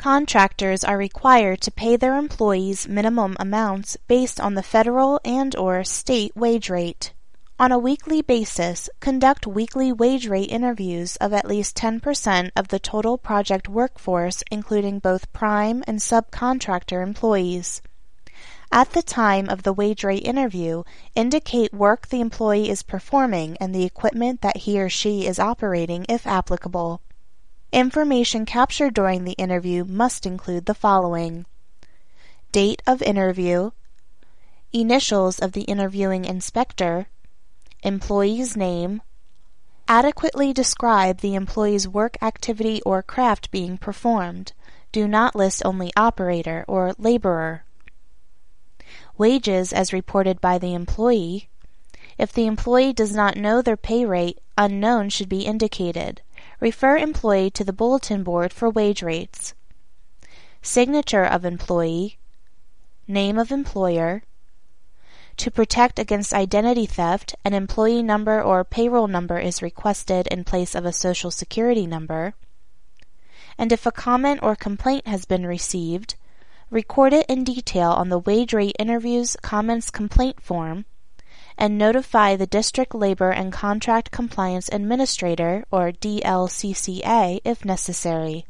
Contractors are required to pay their employees minimum amounts based on the federal and/or state wage rate. On a weekly basis, conduct weekly wage rate interviews of at least 10% of the total project workforce, including both prime and subcontractor employees. At the time of the wage rate interview, indicate work the employee is performing and the equipment that he or she is operating if applicable. Information captured during the interview must include the following: date of interview, initials of the interviewing inspector, employee's name. Adequately describe the employee's work activity or craft being performed. Do not list only operator or laborer. Wages as reported by the employee. If the employee does not know their pay rate, unknown should be indicated. Refer employee to the bulletin board for wage rates. Signature of employee. Name of employer. To protect against identity theft, an employee number or payroll number is requested in place of a Social Security number. And if a comment or complaint has been received, record it in detail on the wage rate interviews comments complaint form, and notify the District Labor and Contract Compliance Administrator, or DLCCA, if necessary.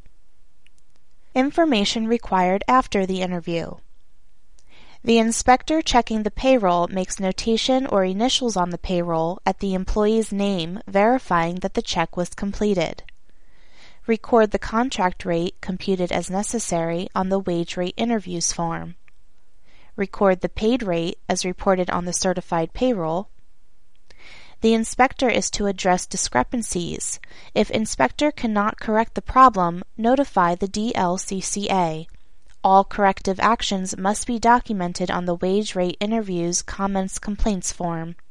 Information required after the interview. The inspector checking the payroll makes notation or initials on the payroll at the employee's name, verifying that the check was completed. Record the contract rate, computed as necessary, on the wage rate interviews form. Record the paid rate as reported on the certified payroll. The inspector is to address discrepancies. If inspector cannot correct the problem, notify the DLCCA. All corrective actions must be documented on the wage rate interviews comments complaints form.